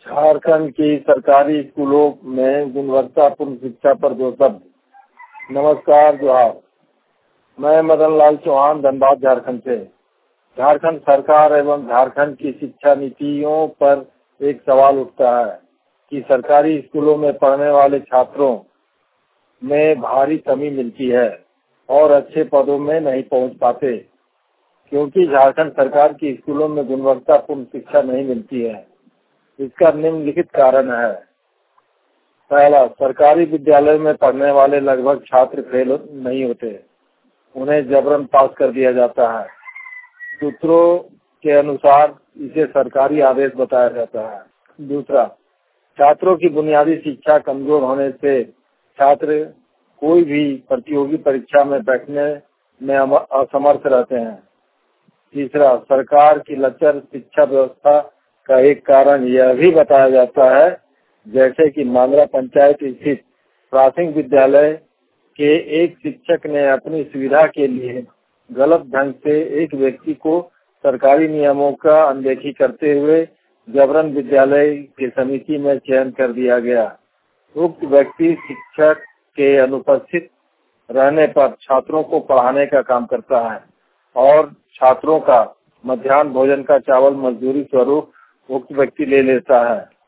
झारखंड की सरकारी स्कूलों में गुणवत्तापूर्ण शिक्षा पर 2 शब्द। नमस्कार, जोहार। मैं मदन लाल चौहान, धनबाद, झारखंड से। झारखंड सरकार एवं झारखंड की शिक्षा नीतियों पर एक सवाल उठता है कि सरकारी स्कूलों में पढ़ने वाले छात्रों में भारी कमी मिलती है और अच्छे पदों में नहीं पहुंच पाते, क्योंकि झारखंड सरकार की स्कूलों में गुणवत्तापूर्ण शिक्षा नहीं मिलती है। इसका निम्नलिखित कारण है। पहला, सरकारी विद्यालय में पढ़ने वाले लगभग छात्र फेल नहीं होते, उन्हें जबरन पास कर दिया जाता है। सूत्रों के अनुसार इसे सरकारी आदेश बताया जाता है। दूसरा, छात्रों की बुनियादी शिक्षा कमजोर होने से छात्र कोई भी प्रतियोगी परीक्षा में बैठने में असमर्थ रहते हैं। तीसरा, सरकार की लचर शिक्षा व्यवस्था का एक कारण यह भी बताया जाता है, जैसे कि मांगरा पंचायत स्थित प्राथमिक विद्यालय के एक शिक्षक ने अपनी सुविधा के लिए गलत ढंग से एक व्यक्ति को सरकारी नियमों का अनदेखी करते हुए जबरन विद्यालय की समिति में चयन कर दिया गया। उक्त व्यक्ति शिक्षक के अनुपस्थित रहने पर छात्रों को पढ़ाने का काम करता है और छात्रों का मध्याह्न भोजन का चावल मजदूरी स्वरूप उक्त व्यक्ति ले लेता है।